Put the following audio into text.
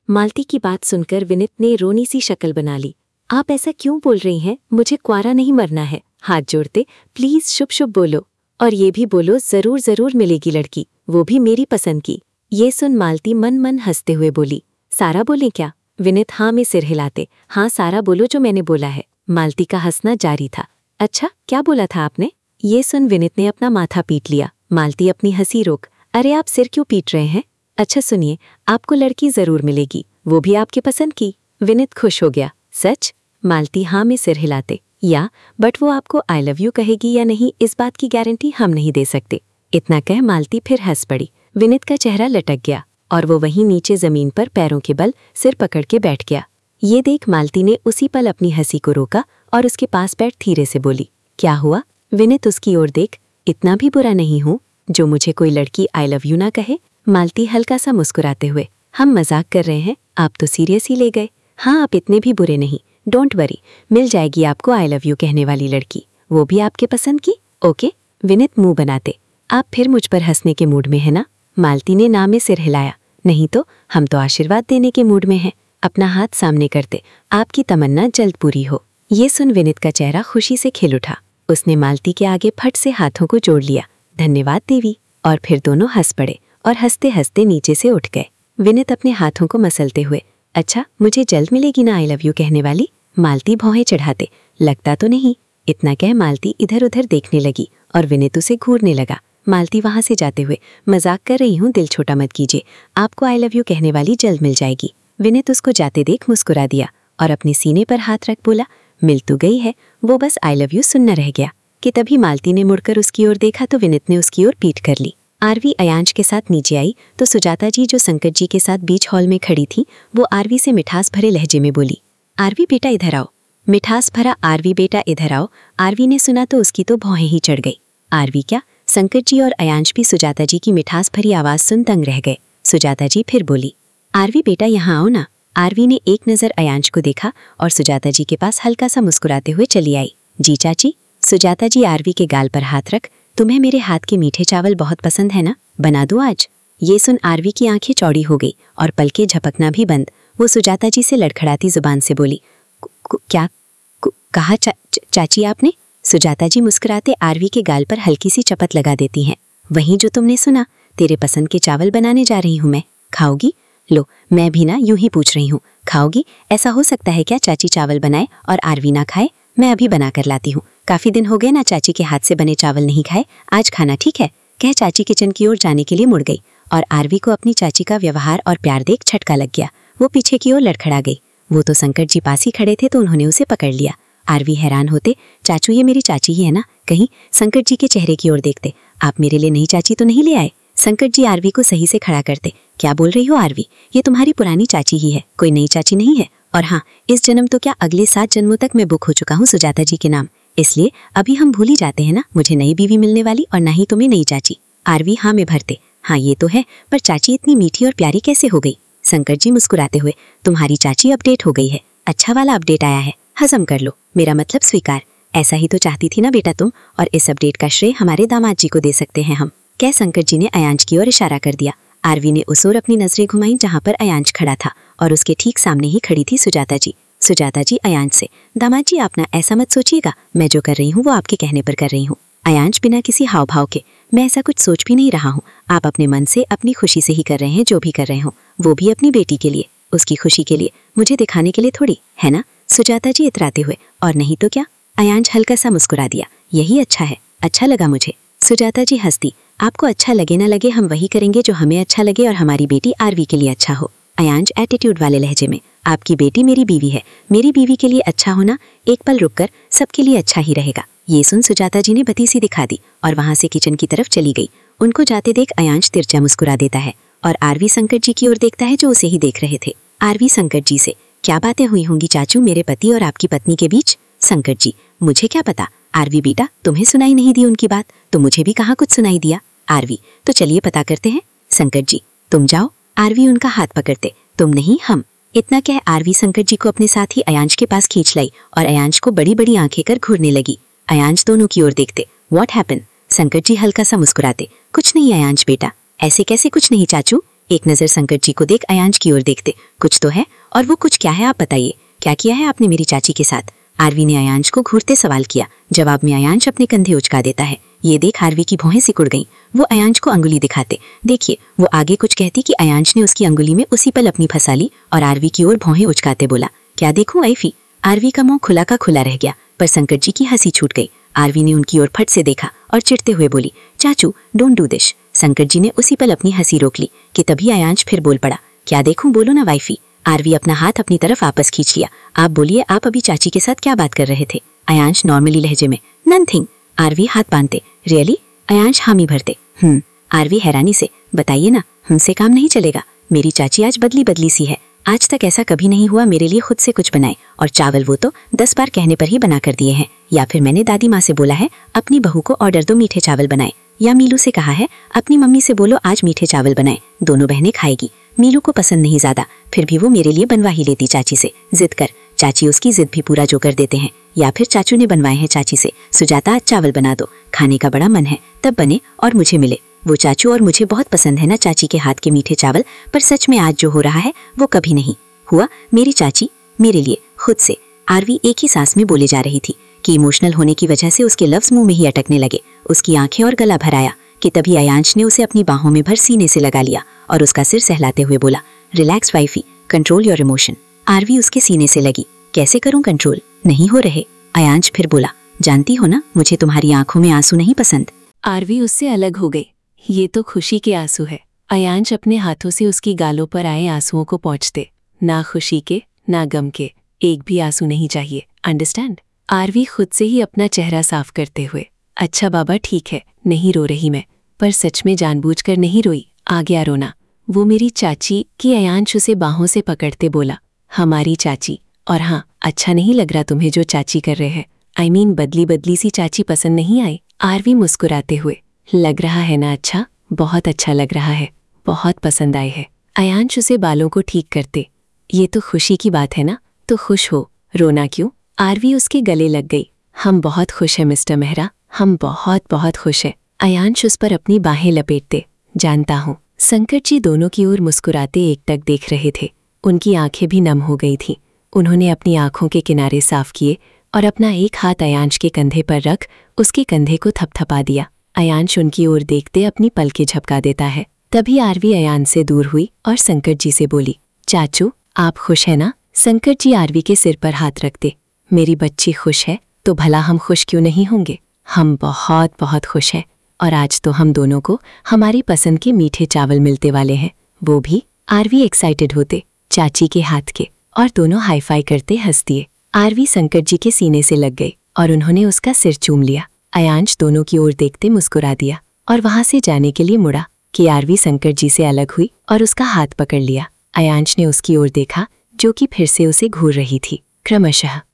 मालती की बात सुनकर विनित ने रोनी सी शक्ल बना ली। आप ऐसा क्यों बोल रही हैं? मुझे क्वारा नहीं मरना है। हाथ जोड़ते प्लीज शुभ शुभ बोलो, और ये भी बोलो जरूर जरूर मिलेगी लड़की, वो भी मेरी पसंद की। ये सुन मालती मन मन हंसते हुए बोली, सारा बोले क्या? विनित हाँ में सिर हिलाते, हाँ सारा बोलो जो मैंने बोला है। मालती का हंसना जारी था। अच्छा क्या बोला था आपने? ये सुन विनित ने अपना माथा पीट लिया। मालती अपनी हंसी रोक, अरे आप सिर क्यों पीट रहे हैं? अच्छा सुनिए, आपको लड़की जरूर मिलेगी, वो भी आपके पसंद की। विनित खुश हो गया। सच? मालती हाँ में सिर हिलाते, या बट वो आपको आई लव यू कहेगी या नहीं इस बात की गारंटी हम नहीं दे सकते। इतना कह मालती फिर हंस पड़ी। विनित का चेहरा लटक गया और वो वहीं नीचे जमीन पर पैरों के बल सिर पकड़ के बैठ गया। ये देख मालती ने उसी पल अपनी हंसी को रोका और उसके पास बैठ धीरे से बोली, क्या हुआ? विनित उसकी ओर देख, इतना भी बुरा नहीं हूँ जो मुझे कोई लड़की आई लव यू ना कहे। मालती हल्का सा मुस्कुराते हुए, हम मजाक कर रहे हैं, आप तो सीरियस ही ले गए। हाँ आप इतने भी बुरे नहीं, डोंट वरी, मिल जाएगी आपको आई लव यू कहने वाली लड़की, वो भी आपके पसंद की। ओके? विनित मुंह बनाते, आप फिर मुझ पर हंसने के मूड में है ना? मालती ने ना में सिर हिलाया, नहीं तो हम तो आशीर्वाद देने के मूड में हैं। अपना हाथ सामने करते, आपकी तमन्ना जल्द पूरी हो। ये सुन विनित का चेहरा खुशी से खिल उठा। उसने मालती के आगे फट से हाथों को जोड़ लिया, धन्यवाद देवी, और फिर दोनों हंस पड़े और हंसते हंसते नीचे से उठ गए। विनित अपने हाथों को मसलते हुए, अच्छा मुझे जल्द मिलेगी ना आई लव यू कहने वाली? मालती भौहें चढ़ाते, लगता तो नहीं। इतना कह मालती इधर उधर देखने लगी और विनित उसे घूरने लगा। मालती वहां से जाते हुए, मजाक कर रही हूँ, दिल छोटा मत कीजिए, आपको आई लव यू कहने वाली जल्द मिल जाएगी। विनित उसको जाते देख मुस्कुरा दिया और अपने सीने पर हाथ रख बोला, मिल तो गई है, वो बस आई लव यू सुनना रह गया। कि तभी मालती ने मुड़कर उसकी ओर देखा तो विनित ने उसकी ओर पीठ कर ली। आरवी अयांश के साथ नीचे आई तो सुजाता जी जो संकट जी के साथ बीच हॉल में खड़ी थी वो आरवी से मिठास भरे लहजे में बोली, आरवी बेटा इधर आओ। मिठास भरा आरवी बेटा इधर आओ। आरवी ने सुना तो उसकी तो भौहें ही चढ़ गई। आरवी क्या, संकट जी और अयांश भी सुजाता जी की मिठास भरी आवाज सुन दंग रह गए। सुजाता जी फिर बोली, आरवी बेटा यहाँ आओ ना। आरवी ने एक नज़र अयांश को देखा और सुजाता जी के पास हल्का सा मुस्कुराते हुए चली आई। जी चाची। सुजाता जी आरवी के गाल पर हाथ रख, तुम्हें मेरे हाथ के मीठे चावल बहुत पसंद है ना, बना दूं आज? ये सुन आरवी की आंखें चौड़ी हो गई और पलकें झपकना भी बंद। वो सुजाता जी से लड़खड़ाती जुबान से बोली, क्या कहा चाची आपने? सुजाता जी मुस्कुराते आरवी के गाल पर हल्की सी चपत लगा देती हैं। वहीं जो तुमने सुना, तेरे पसंद के चावल बनाने जा रही हूँ मैं, खाओगी? लो मैं भी ना यूं ही पूछ रही हूँ, खाओगी? ऐसा हो सकता है क्या चाची चावल बनाए और आरवी ना खाए? मैं अभी बना कर लाती हूँ, काफी दिन हो गए ना चाची के हाथ से बने चावल नहीं खाए, आज खाना ठीक है? कह चाची किचन की ओर जाने के लिए मुड़ गई और आरवी को अपनी चाची का व्यवहार और प्यार देख झटका लग गया। वो पीछे की ओर लड़खड़ा गई। वो तो संकट जी पास ही खड़े थे तो उन्होंने उसे पकड़ लिया। आरवी हैरान होते, चाचू ये मेरी चाची ही है ना? कहीं संकट जी के चेहरे की ओर देखते, आप मेरे लिए नई चाची तो नहीं ले आए? संकट जी आरवी को सही से खड़ा करते, क्या बोल रही हो आरवी, ये तुम्हारी पुरानी चाची ही है, कोई नई चाची नहीं है। और हाँ, इस जन्म तो क्या अगले 7 जन्मों तक मैं बुक हो चुका हूँ सुजाता जी के नाम, इसलिए अभी हम भूल ही जाते हैं ना मुझे नई बीवी मिलने वाली और ना ही तुम्हें नई चाची। आरवी हाँ में भरते, हाँ ये तो है, पर चाची इतनी मीठी और प्यारी कैसे हो गई? संकट जी मुस्कुराते हुए, तुम्हारी चाची अपडेट हो गई है, अच्छा वाला अपडेट आया है, हजम कर लो, मेरा मतलब स्वीकार। ऐसा ही तो चाहती थी ना बेटा तुम, और इस अपडेट का श्रेय हमारे दामाद जी को दे सकते हैं हम। क्या? संकट जी ने अयांश की ओर इशारा कर दिया। आरवी ने उस ओर अपनी नजरें घुमाई जहां पर अयांश खड़ा था और उसके ठीक सामने ही खड़ी थी सुजाता जी। सुजाता जी अयांश से, दामाद जी आप ना ऐसा मत सोचिएगा, मैं जो कर रही हूँ वो आपके कहने पर कर रही हूँ। अयांश बिना किसी हाव भाव के, मैं ऐसा कुछ सोच भी नहीं रहा हूँ, आप अपने मन से अपनी खुशी से ही कर रहे हैं जो भी कर रहे हो, वो भी अपनी बेटी के लिए, उसकी खुशी के लिए, मुझे दिखाने के लिए थोड़ी, है ना? सुजाता जी इतराते हुए, और नहीं तो क्या? अयांश हल्का सा मुस्कुरा दिया, यही अच्छा है, अच्छा लगा मुझे। सुजाता जी हंसती, आपको अच्छा लगे ना लगे हम वही करेंगे जो हमें अच्छा लगे और हमारी बेटी आरवी के लिए अच्छा हो। अयांश एटीट्यूड वाले लहजे में, आपकी बेटी मेरी बीवी है, मेरी बीवी के लिए अच्छा होना एक पल रुककर सबके लिए अच्छा ही रहेगा। ये सुन सुजाता जी ने बतीसी दिखा दी और वहां से किचन की तरफ चली गई। उनको जाते देख अयांश तिरछा मुस्कुरा देता है और आरवी संकट जी की ओर देखता है जो उसे ही देख रहे थे। आरवी संकट जी से, क्या बातें हुई होंगी चाचू मेरे पति और आपकी पत्नी के बीच? संकट जी, मुझे क्या पता। आरवी बेटा, तुम्हें सुनाई नहीं दी उनकी बात तो मुझे भी कहाँ कुछ सुनाई दिया। आरवी, तो चलिए पता करते हैं। संकट जी, तुम जाओ। आरवी उनका हाथ पकड़ते, तुम नहीं हम। इतना कह आरवी संकट जी को अपने साथ ही अयांश के पास खींच लाई और अयांश को बड़ी बड़ी आंखें कर घूरने लगी। अयांश दोनों की ओर देखते, व्हाट हैपन? संकट जी हल्का सा मुस्कुराते, कुछ नहीं अयांश बेटा। ऐसे कैसे कुछ नहीं चाचू, एक नज़र संकट जी को देख अयांश की ओर देखते, कुछ तो है, और वो कुछ क्या है आप बताइए, क्या किया है आपने मेरी चाची के साथ? आरवी ने अयांश को घूरते सवाल किया। जवाब में अयांश अपने कंधे उचका देता है। ये देख आरवी की भौहें सिकुड़ गईं। वो अयांश को अंगुली दिखाते, देखिए। वो आगे कुछ कहती कि अयांश ने उसकी अंगुली में उसी पल अपनी फंसा ली और आरवी की ओर भौहें उचकाते बोला, क्या देखूं ऐफी? आरवी का मुंह खुला का खुला रह गया, पर संकट जी की हंसी छूट गई। आरवी ने उनकी ओर फट से देखा और चिढ़ते हुए बोली, चाचू डोंट डू दिस। संकट जी ने उसी पल अपनी हंसी रोक ली कि तभी अयांश फिर बोल पड़ा, क्या देखूं, बोलो ना वाइफी। आरवी अपना हाथ अपनी तरफ वापस खींच लिया। आप बोलिए, आप अभी चाची के साथ क्या बात कर रहे थे? अयांश नॉर्मली लहजे में, नथिंग। आरवी हाथ बांधते, रियली? अयांश हामी भरते, आरवी हैरानी से, बताइए ना, हमसे काम नहीं चलेगा। मेरी चाची आज बदली बदली सी है। आज तक ऐसा कभी नहीं हुआ मेरे लिए खुद से कुछ बनाए, और चावल वो तो 10 बार कहने पर ही बना कर दिए हैं। या फिर मैंने दादी माँ से बोला है अपनी बहू को ऑर्डर दो मीठे चावल बनाए, या मीलू से कहा है अपनी मम्मी से बोलो आज मीठे चावल बनाए, दोनों बहनें खाएगी। मीलू को पसंद नहीं ज्यादा, फिर भी वो मेरे लिए बनवा ही लेती चाची से, जिद कर। चाची उसकी जिद भी पूरा जो कर देते हैं। या फिर चाचू ने बनवाए हैं चाची से, सुजाता आज चावल बना दो, खाने का बड़ा मन है, तब बने और मुझे मिले। वो चाचू और मुझे बहुत पसंद है ना चाची के हाथ के मीठे चावल, पर सच में आज जो हो रहा है वो कभी नहीं हुआ। मेरी चाची मेरे लिए खुद से। आरवी एक ही सांस में बोले जा रही थी कि इमोशनल होने की वजह से उसके लफ्ज मुंह में ही अटकने लगे। उसकी आंखें और गला भर आया कि तभी अयांश ने उसे अपनी बाहों में भर सीने से लगा लिया और उसका सिर सहलाते हुए बोला, relax wifey, control your emotion. Aarvi उसके सीने से लगी, कैसे करूं कंट्रोल, नहीं हो रहे। अयांश फिर बोला, जानती हो ना मुझे तुम्हारी आंखों में आंसू नहीं पसंद। आरवी उससे अलग हो गई। ये तो खुशी के आंसू है। अयांश अपने हाथों से उसकी गालों पर आए आंसुओं को पोंछते, ना खुशी के ना गम के, एक भी आंसू नहीं चाहिए, अंडरस्टैंड? आरवी खुद से ही अपना चेहरा साफ करते हुए, अच्छा बाबा ठीक है, नहीं रो रही मैं, पर सच में जानबूझकर नहीं रोई, आ गया रोना। वो मेरी चाची की। अयांश उसे बाहों से पकड़ते बोला, हमारी चाची। और हाँ, अच्छा नहीं लग रहा तुम्हें जो चाची कर रहे हैं, आई मीन बदली बदली सी चाची पसंद नहीं आई? आरवी मुस्कुराते हुए, लग रहा है ना अच्छा, बहुत अच्छा लग रहा है, बहुत पसंद आए है। अयांश उसे बालों को ठीक करते, ये तो खुशी की बात है ना, तो खुश हो, रोना क्यों? आरवी उसके गले लग गई, हम बहुत खुश हैं मिस्टर मेहरा, हम बहुत बहुत खुश हैं। अयांश उस पर अपनी बाहें लपेटते, जानता हूँ। संकट जी दोनों की ओर मुस्कुराते एकटक देख रहे थे। उनकी आंखें भी नम हो गई थीं। उन्होंने अपनी आंखों के किनारे साफ किए और अपना एक हाथ अयांश के कंधे पर रख उसके कंधे को थपथपा दिया। अयांश उनकी ओर देखते अपनी पलकें झपका देता है। तभी आरवी अयांश से दूर हुई और संकट जी से बोली, चाचू आप खुश है ना? संकट जी आरवी के सिर पर हाथ रखते, मेरी बच्ची खुश है तो भला हम खुश क्यों नहीं होंगे? हम बहुत बहुत खुश हैं, और आज तो हम दोनों को हमारी पसंद के मीठे चावल मिलते वाले हैं, वो भी। आरवी एक्साइटेड होते चाची के हाथ के, और दोनों हाई फाई करते हंस दिए। आरवी संकट जी के सीने से लग गई और उन्होंने उसका सिर चूम लिया। अयांश दोनों की ओर देखते मुस्कुरा दिया और वहां से जाने के लिए मुड़ा कि आरवी संकट जी से अलग हुई और उसका हाथ पकड़ लिया। अयांश ने उसकी ओर देखा जो कि फिर से उसे घूर रही थी। क्रमशः